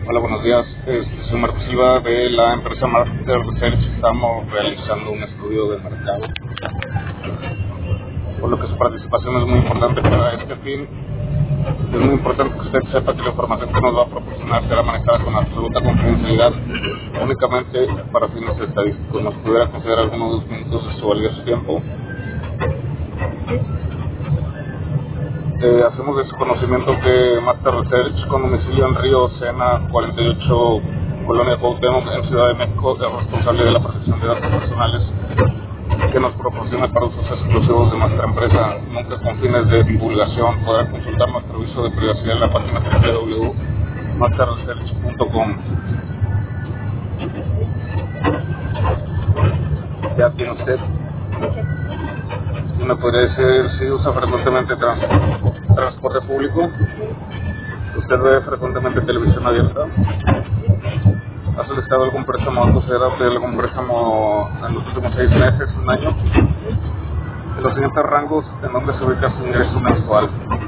Hola, buenos días. Soy Marco Silva de la empresa Market Research. Estamos realizando un estudio de mercado, por lo que su participación es muy importante para este fin. Es muy importante que usted sepa que la información que nos va a proporcionar será manejada con absoluta confidencialidad, únicamente para fines estadísticos. ¿Nos pudiera conceder algunos minutos de su valioso tiempo? Hacemos de su conocimiento que Master Research, con domicilio en Río Sena 48, Colonia Cuauhtémoc, en Ciudad de México, es responsable de la protección de datos personales que nos proporciona para usos exclusivos de nuestra empresa, nunca con fines de divulgación. Podrá consultar nuestro aviso de privacidad en la página www.masterresearch.com. ¿Ya tiene usted? ¿Me podría decir si usa frecuentemente transporte público? ¿Usted ve frecuentemente televisión abierta? ¿Ha solicitado algún préstamo? ¿Ha considerado algún préstamo en los últimos 6 meses, un año? En los siguientes rangos, ¿en dónde se ubica su ingreso mensual?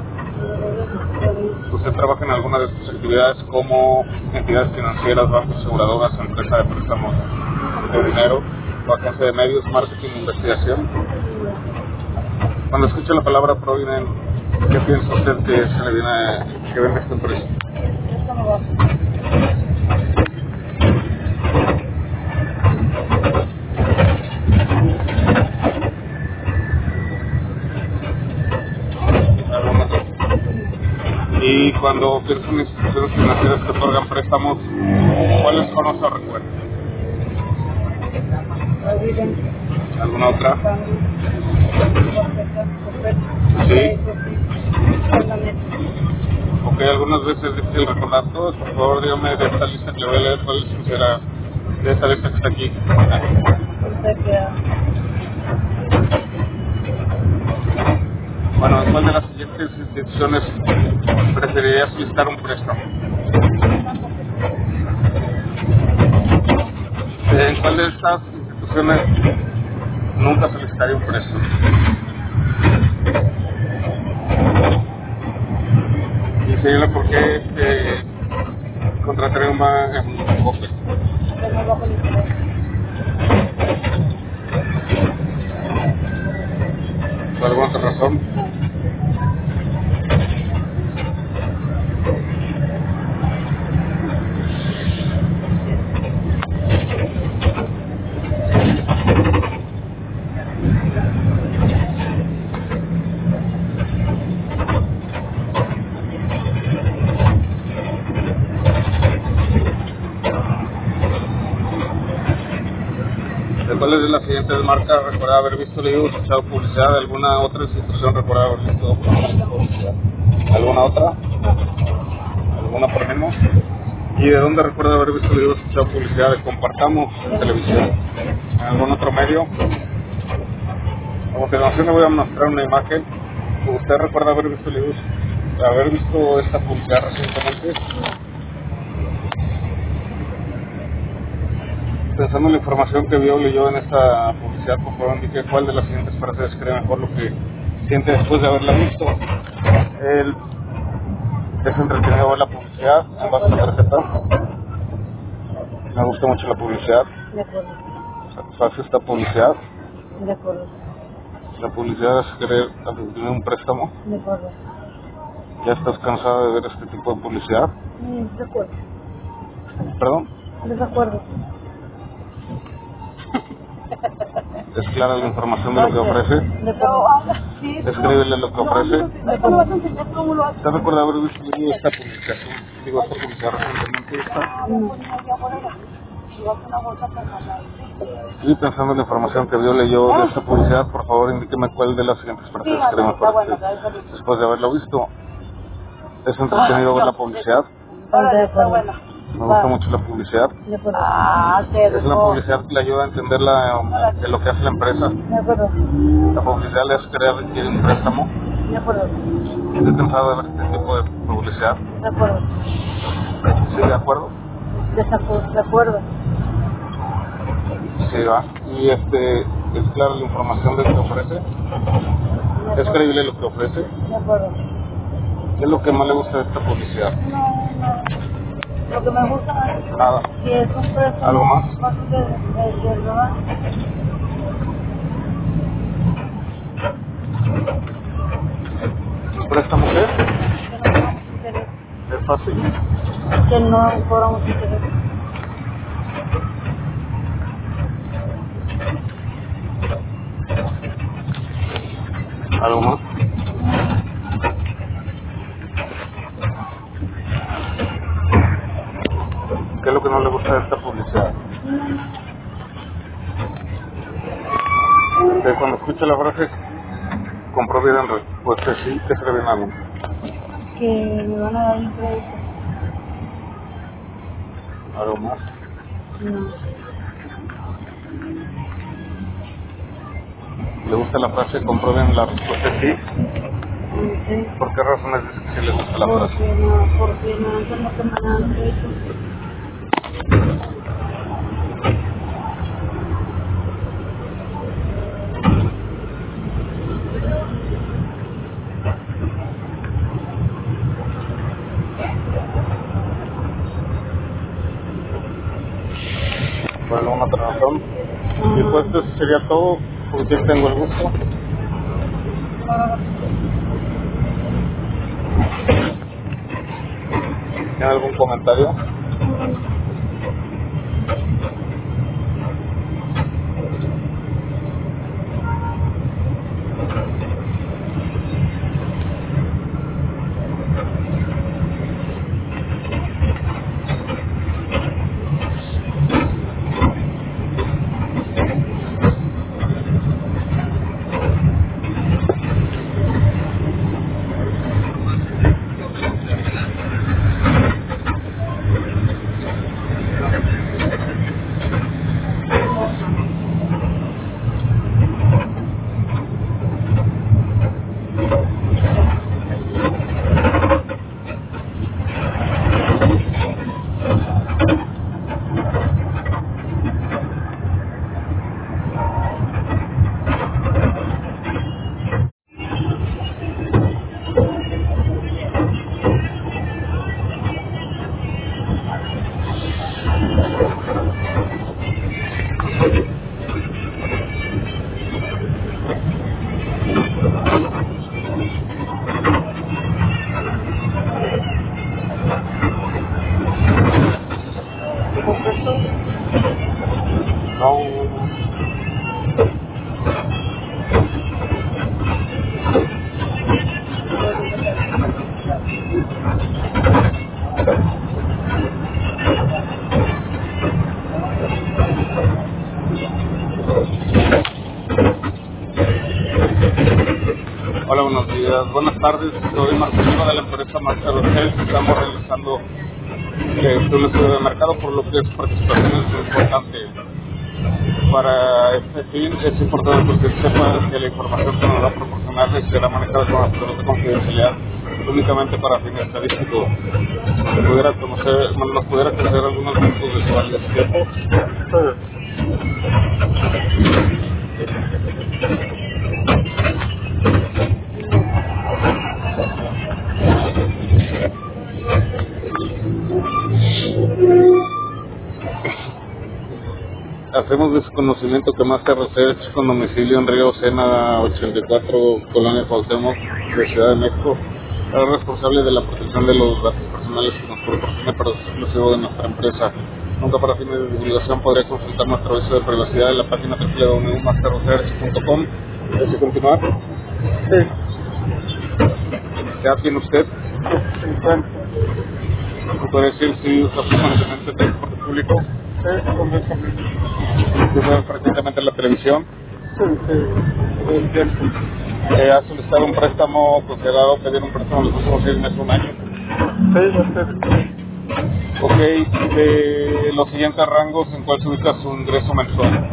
¿Usted trabaja en alguna de sus actividades como entidades financieras, bancos, aseguradoras, empresa de préstamos de dinero, vacancia de medios, marketing e investigación? Cuando escucha la palabra Provident, ¿qué piensa usted que se le viene, que vende esta empresa? Y cuando piensa en instituciones financieras que otorgan préstamos, ¿cuáles conoce o recuerda? ¿Alguna otra? Sí. Ok, algunas veces es difícil recordar todos. Por favor, dígame de esta lista que le voy a leer, ¿cuál será de esta lista que está aquí? Bueno, ¿en cuál de las siguientes instituciones preferiría solicitar un préstamo? ¿En cuál de estas instituciones nunca solicitaría un préstamo? Y señora, ¿por qué contrataría un Opel? ¿Por alguna otra razón? ¿De cuáles de las siguientes marcas recuerda haber visto, leído o escuchado publicidad de alguna otra institución? ¿Recuerda haber visto publicidad? ¿Alguna otra? ¿Alguna por menos? ¿Y de dónde recuerda haber visto, leído o escuchado publicidad de Compartamos en televisión? ¿En algún otro medio? A continuación le voy a mostrar una imagen. ¿Usted recuerda haber visto, leído, haber visto esta publicidad recientemente? Pensando en la información que vio o leyó en esta publicidad, por favor indique cuál de las siguientes frases cree mejor lo que siente después de haberla visto. Es entretenido ver la publicidad en base a la tarjeta. Me gusta mucho la publicidad. De acuerdo. Satisface esta publicidad. De acuerdo. La publicidad es querer adquirir un préstamo. De acuerdo. ¿Ya estás cansado de ver este tipo de publicidad? De acuerdo. ¿Perdón? De acuerdo. ¿Es clara la información de lo que ofrece? De acuerdo. ¿Es creíble lo que ofrece? Ahorita me vas a enseñar cómo lo haces. ¿Usted recuerda haber visto esta publicación? Digo, esta publicidad recientemente esta. Y pensando en la información que vio, leyó de esta publicidad, por favor indíqueme cuál de las siguientes frases cree mejor después de haberlo visto. ¿Es entretenido ver la publicidad? Está buena. Me gusta mucho la publicidad. De acuerdo. Es la publicidad que le ayuda a entender de lo que hace la empresa. De acuerdo. La publicidad le hace querer adquirir un préstamo. De acuerdo. ¿He pensado de ver este tipo de publicidad? De acuerdo. Sí, de acuerdo. De acuerdo. Sí, va. Y es clara la información de lo que ofrece. ¿Es creíble lo que ofrece? De acuerdo. ¿Qué es lo que más le gusta de esta publicidad? Lo que me gusta Nada. que es un préstamo ¿Algo más? fácil de ¿verdad? ¿Un préstamo qué? Que no cobramos interés. ¿Es fácil? Que no cobramos interés. ¿Algo más? ¿Qué es lo que no le gusta de esta publicidad? Que cuando escucha la frase, compró vida en respuesta sí, ¿qué se le viene a mí? Que me van a dar un crédito. ¿Algo más? No. ¿Le gusta la frase, comprueben la respuesta sí? Sí. ¿Por qué razones dice que sí le gusta la frase? Porque me hacen lo que me dan crédito. ¿Por alguna otra razón? Y pues eso sería todo, porque tengo el gusto. ¿Tiene algún comentario? No. Hola, buenos días. Buenas tardes. Soy Marcelino de la empresa Master Hotel. Estamos realizando un estudio de mercado, por lo que su participación es importante. Para este fin es importante que usted sepa que la información que nos va a proporcionar será manejada con absoluta confidencialidad, únicamente para fines estadísticos. ¿Nos pudiera conocer algunos puntos de su valioso tiempo? Hacemos de su conocimiento que Master Research, con domicilio en Río Sena 84, Colonia Cuauhtémoc, de Ciudad de México, es responsable de la protección de los datos personales que nos proporciona para uso exclusivo de nuestra empresa. Nunca para fines de divulgación podría consultar nuestro aviso de privacidad en la página www.masterresearch.com. ¿Desea continuar? Sí. ¿Ya tiene usted? 50. ¿Se puede decir si usa frecuentemente transporte público? Sí, completamente. ¿Usa frecuentemente la televisión? Sí, ¿Ha solicitado un préstamo, considerado pedir un préstamo en los últimos 6 meses, un año? Sí, Ok, de los siguientes rangos, ¿en cuál se ubica su ingreso mensual?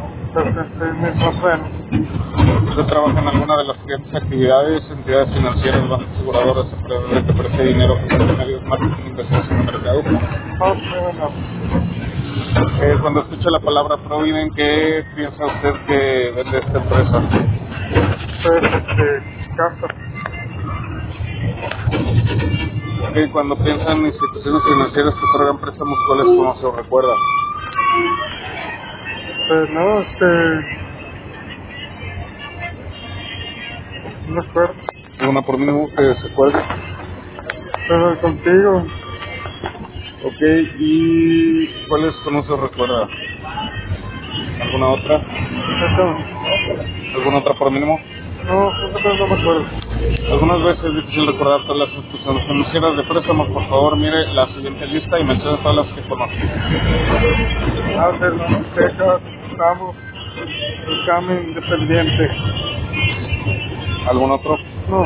¿Usted trabaja en alguna de las siguientes actividades, entidades financieras, bancos, aseguradoras, empresas que preste dinero, medios, marketing, investigación de mercado? Cuando escucha la palabra Providen, ¿qué piensa usted que vende esta empresa? Casa. Ok, cuando piensan en instituciones financieras que otorgan préstamos, ¿cuáles conoce o recuerda? Pues no, no me acuerdo. ¿Alguna por mínimo que se acuerde? Pero contigo, Ok, ¿y cuáles conoce o recuerda? ¿Alguna otra? eso, ¿Alguna otra por mínimo? no me acuerdo. Algunas veces es difícil recordar todas las instituciones financieras de préstamos. Por favor, mire la siguiente lista y mencione todas las que conoce. Hacer Texas, Ramos, Examen Independiente. ¿Algún otro? No,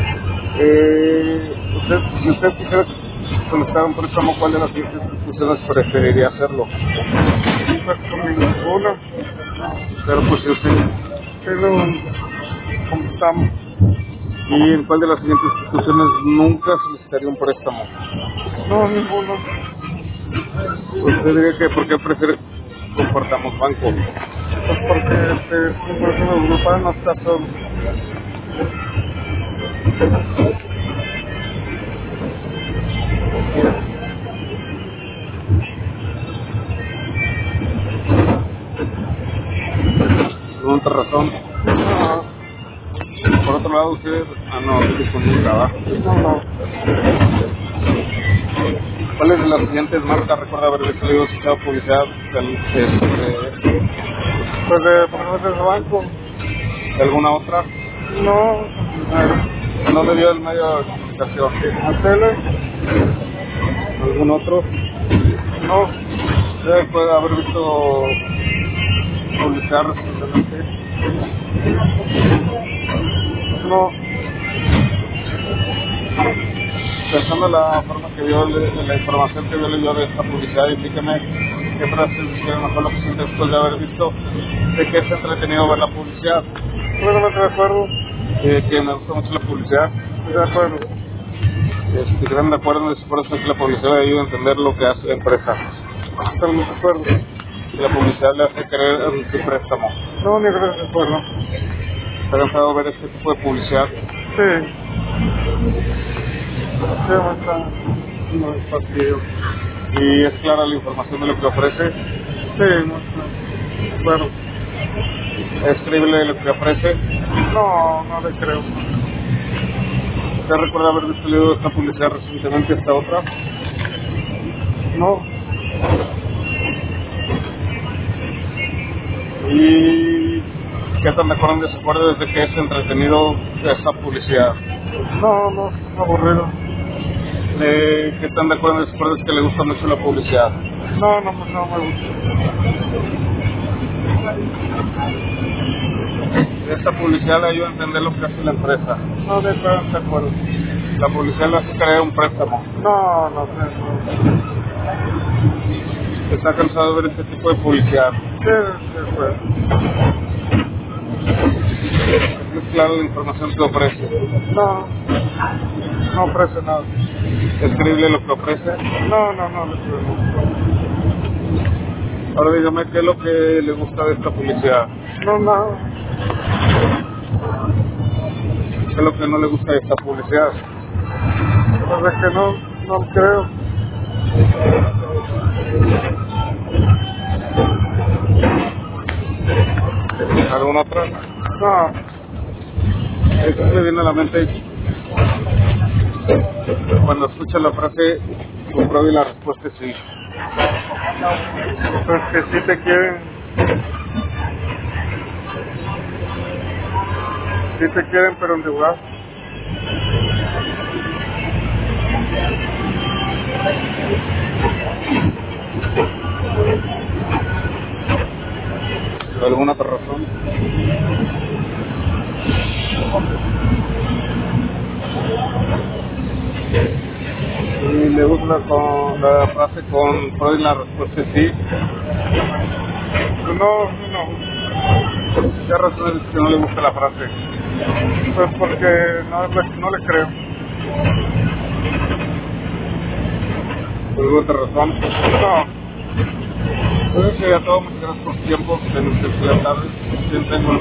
Si usted quisiera solicitar un préstamo, ¿cuál de las siguientes instituciones preferiría hacerlo? pues con ninguna. Pero pues si usted... Pero, como estamos, ¿Y en cuál de las siguientes instituciones nunca solicitaría un préstamo? no, ninguno. Usted diría que ¿por qué prefiere comportamos banco? Pues porque como es una grupa no está solo. ¿Alguna otra razón? No, Por otro lado, usted... no, estoy con un trabajo. no. ¿Cuáles de las siguientes marcas recuerda haber visto o escuchado publicidad Pues de ponernos del banco, de alguna otra? no, ¿No le dio el medio de comunicación? a tele, ¿Algún otro? no, Usted puede haber visto publicidad recientemente. no, Pensando en la forma que vio, en la información que leyó de esta publicidad, indíqueme qué frases hicieron mejor lo que siente después de haber visto de que es entretenido ver la publicidad, realmente de acuerdo, que me gusta mucho la publicidad. de acuerdo, Si están de acuerdo, es por eso que la publicidad ayuda a entender lo que hace la empresa. totalmente de acuerdo. Y la publicidad le hace creer en su préstamo. No, ni creo que de acuerdo. ¿Está cansado de ver este tipo de publicidad? Sí, sí, bastante. No es fastidio. ¿Y es clara la información de lo que ofrece? Sí, mucho. Bueno, ¿Es creíble lo que ofrece? no le creo. ¿Usted recuerda haber visto esta publicidad recientemente, esta otra? No, ¿Y qué tan de acuerdo se acuerda desde que es entretenido esta publicidad? no, aburrido. ¿Qué tan de acuerdo se acuerda que le gusta mucho la publicidad? No me gusta. Esta publicidad le ayuda a entender lo que hace la empresa. No, de acuerdo. La publicidad le hace creer un préstamo. No. ¿Está cansado de ver este tipo de publicidad? Sí, de acuerdo. ¿Es clara la información que ofrece? No ofrece nada. ¿Es creíble lo que ofrece? No le creo. Ahora dígame qué es lo que le gusta de esta publicidad. No, nada. ¿Qué es lo que no le gusta de esta publicidad? Pues es que no creo. ¿Alguna otra? No, Eso me viene a la mente cuando escucha la frase compruebe y la respuesta es sí. pues que sí te quieren. Sí te quieren, pero endeudar. ¿Por alguna otra razón? Y le gusta con la frase compruebe y la respuesta es sí. No. ¿Qué razón es que no le gusta la frase? Pues porque no le creo. ¿Por alguna otra razón? No. Entonces sería todo. Muchas gracias por su tiempo. Que nos excelente tarde. Siempre tengo el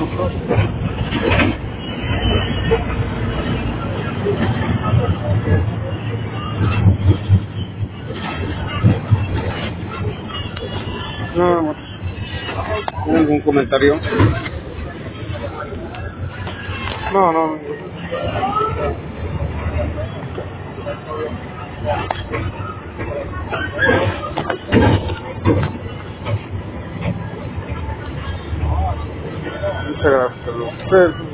gusto. Nada más. ¿Tiene algún comentario? No. Muchas gracias. Saludos. Sí.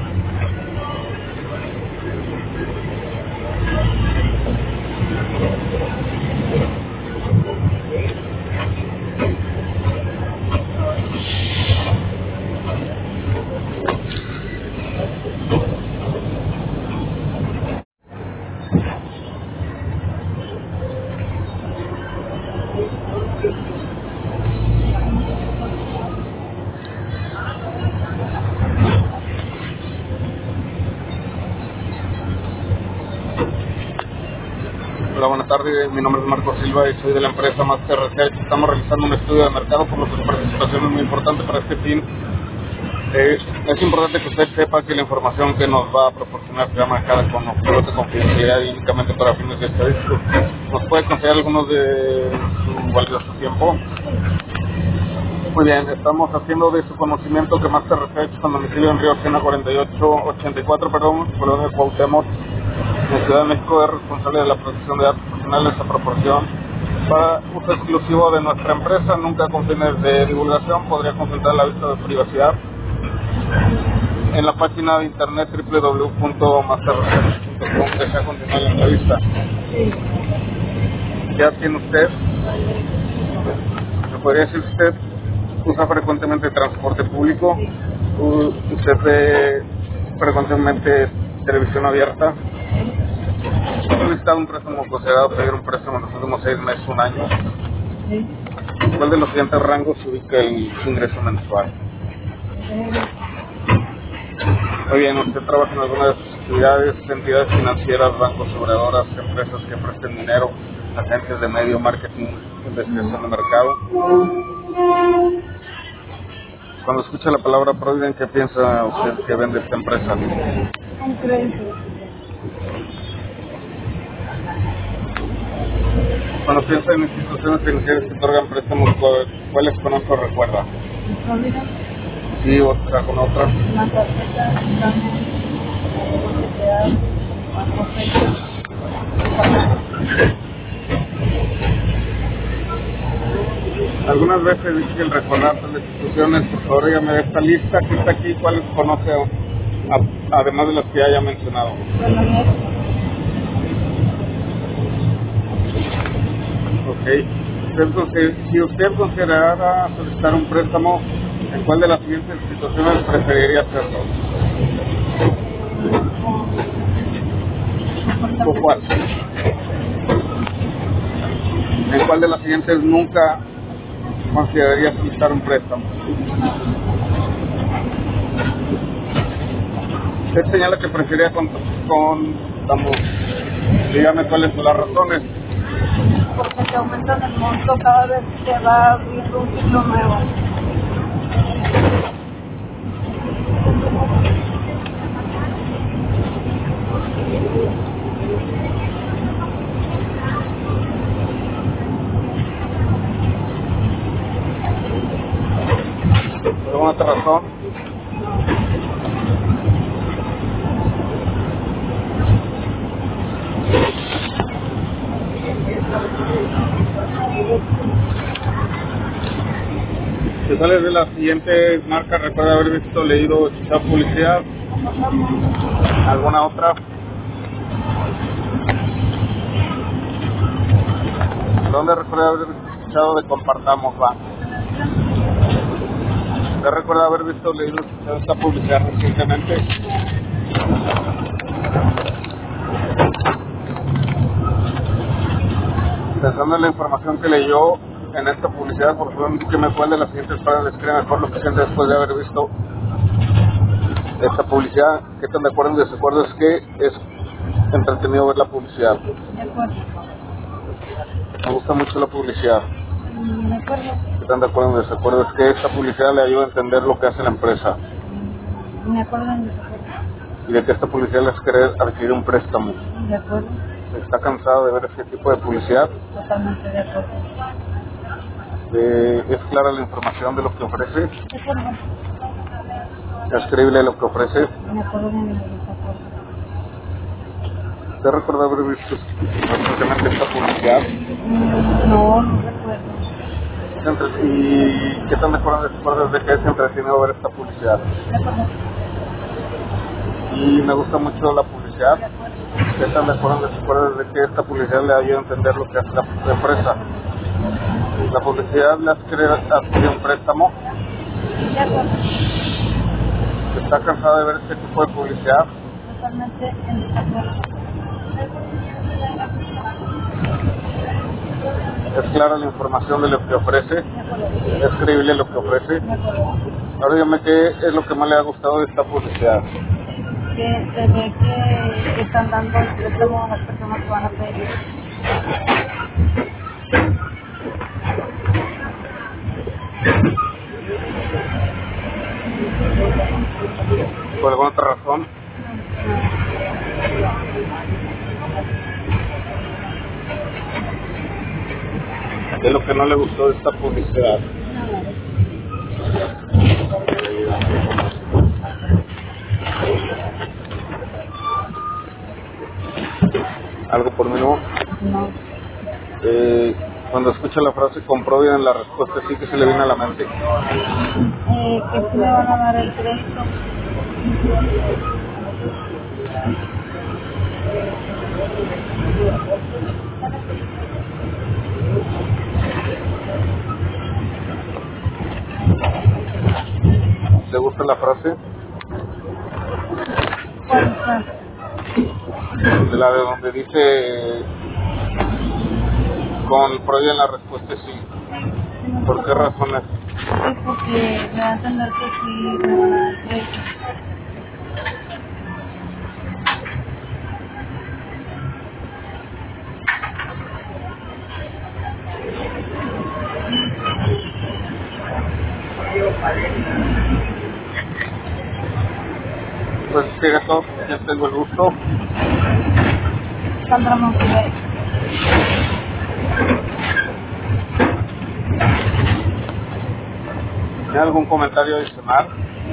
Hola, buenas tardes. Mi nombre es Marco Silva y soy de la empresa Master Research. Estamos realizando un estudio de mercado, por lo que su participación es muy importante para este fin. Es importante que usted sepa que la información que nos va a proporcionar será manejada con objetos de confidencialidad y únicamente para fines estadísticos. ¿Nos puede conceder algunos de su valioso tiempo? Muy bien, estamos haciendo de su conocimiento que Master Research, con domicilio en Río Sena 4884, Colonia Cuauhtémoc, en Ciudad de México, es responsable de la protección de datos personales a proporción para uso exclusivo de nuestra empresa, nunca con fines de divulgación. Podría consultar la vista de privacidad en la página de internet www.masterresearch.com. Desea continuar la entrevista. ¿Qué tiene usted? ¿Me podría decir usted usa frecuentemente transporte público? ¿Usted ve frecuentemente televisión abierta? ¿Ha solicitado un préstamo considerado pedir un préstamo en los últimos 6 meses, un año? ¿Cuál de los siguientes rangos se ubica en su ingreso mensual? Muy bien, ¿usted trabaja en alguna de sus actividades, entidades financieras, bancos, aseguradoras, empresas que presten dinero, agencias de medio, marketing, investigación de mercado? Cuando escucha la palabra Provident, ¿qué piensa usted que vende esta empresa? Un crédito. Cuando piensa en instituciones financieras que otorgan préstamos, ¿cuáles conozco o recuerda? Provident. Sí, otra con otra. Una tarjeta, examen, sociedad, banco fecha. Algunas veces es difícil recordar las instituciones. Por favor, dígame de esta lista que está aquí, ¿cuáles conoce además de las que haya mencionado? Ok. Si usted considerara solicitar un préstamo, ¿en cuál de las siguientes instituciones preferiría hacerlo? ¿O cuál? ¿En cuál de las siguientes nunca consideraría solicitar un préstamo? Usted señala que preferiría dígame cuáles son las razones. Porque te aumentan el monto cada vez que va abriendo un ciclo nuevo. ¿Por alguna otra razón? Si sales de las siguientes marcas, recuerda haber visto, leído, escuchado publicidad. ¿Alguna otra? ¿Dónde recuerda haber escuchado de Compartamos Banco? ¿Usted recuerda haber visto, leído, escuchado esta publicidad recientemente? Pensando en la información que leyó en esta publicidad, por favor, indíqueme cuál de las siguientes frases describe mejor lo que siente después de haber visto esta publicidad. ¿Qué tan de acuerdo o desacuerdo es que es entretenido ver la publicidad? De acuerdo. Me gusta mucho la publicidad. De acuerdo. ¿Qué tan de acuerdo o desacuerdo es que esta publicidad le ayuda a entender lo que hace la empresa? De acuerdo en desacuerdo. Y de que esta publicidad le hace querer adquirir un préstamo. De acuerdo. ¿Está cansado de ver este tipo de publicidad? Totalmente de acuerdo. Es clara la información de lo que ofrece, De acuerdo. es creíble lo que ofrece. De acuerdo, mi amigo, de acuerdo. ¿Te recuerda haber visto recientemente esta publicidad? No, no recuerdo. ¿Y qué tan de acuerdo después de que es entretenido ver esta publicidad? De acuerdo. Y me gusta mucho la publicidad. De acuerdo. ¿Qué tan de acuerdo después de que esta publicidad le ayuda a entender lo que hace la empresa? La publicidad le hace querer adquirir un préstamo. De acuerdo. ¿Está cansado de ver este tipo de publicidad? Totalmente en desacuerdo. ¿Es clara la información de lo que ofrece? De acuerdo. ¿Es creíble lo que ofrece? De acuerdo. Ahora dígame qué es lo que más le ha gustado de esta publicidad. Que se ve que están dando el préstamo a las personas que van a pedir. ¿Por alguna otra razón? ¿Qué es lo que no le gustó de esta publicidad? ¿Algo por mí no? No. Cuando escucha la frase comprueben en la respuesta, sí que se le viene a la mente. Que sí me van a dar el crédito. ¿Te gusta la frase? ¿Cuál está? De la de donde dice comprueben la respuesta, sí. Sí, me ¿Por qué gusta. razones? Sí, porque me va a entender que sí me van a dar el crédito. Pues fíjate, ya tengo el gusto. Sandra Montiel. ¿Tiene algún comentario adicional?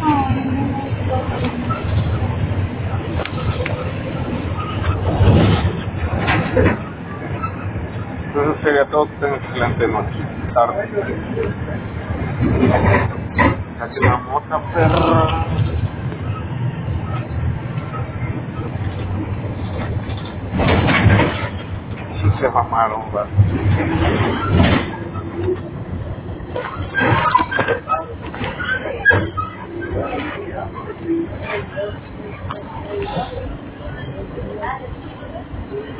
Entonces sería todo, que tengan excelente noche. Tarde. Casi la mota, perra. Sí se mamaron, ¿verdad?